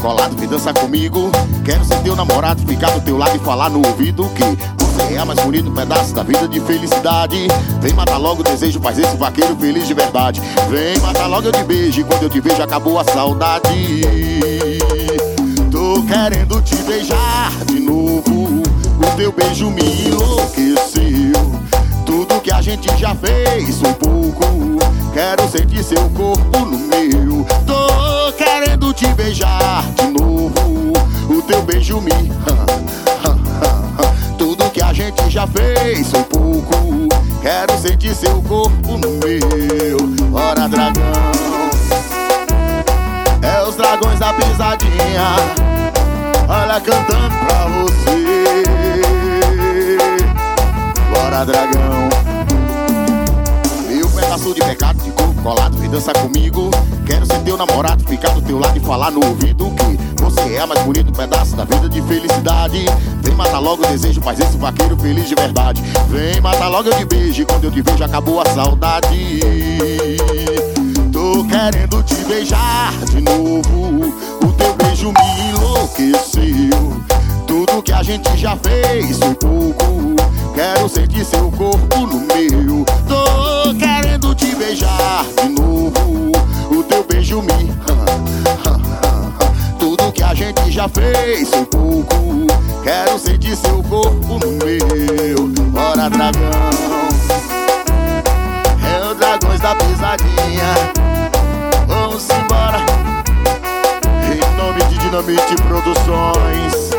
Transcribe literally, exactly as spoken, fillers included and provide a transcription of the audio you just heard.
colado, vem dançar comigo. Quero ser teu namorado, ficar do teu lado e falar no ouvido que você é a mais bonito pedaço da vida de felicidade. Vem matar logo o desejo, faz esse vaqueiro feliz de verdade. Vem matar logo eu te beijo, e quando eu te vejo acabou a saudade. Tô querendo te beijar de novo, o teu beijo me enlouqueceu. Tudo que a gente já fez foi pouco, quero sentir seu corpo no meu. Tô querendo te beijar de novo, o teu beijo me tudo que a gente já fez foi pouco, quero sentir seu corpo no meu. Bora, dragão, é os dragões da pisadinha, olha cantando pra você. Bora, dragão, meu pedaço de pecado de corpo colado, vem dançar comigo. Quero ser teu namorado, ficar do teu lado e falar no ouvido que você é a mais bonito pedaço da vida de felicidade. Vem matar logo o desejo, faz esse vaqueiro feliz de verdade. Vem matar logo eu te beijo, e quando eu te vejo acabou a saudade. Tô querendo te beijar de novo, o teu beijo me enlouqueceu. Tudo que a gente já fez foi pouco, quero sentir seu corpo no meu. Tô querendo te beijar de novo, o teu beijo me tudo que a gente já fez foi pouco, quero sentir seu corpo no meu. Bora, dragão, é o dragões da pisadinha, vamos embora, em nome de Dinamite Produções.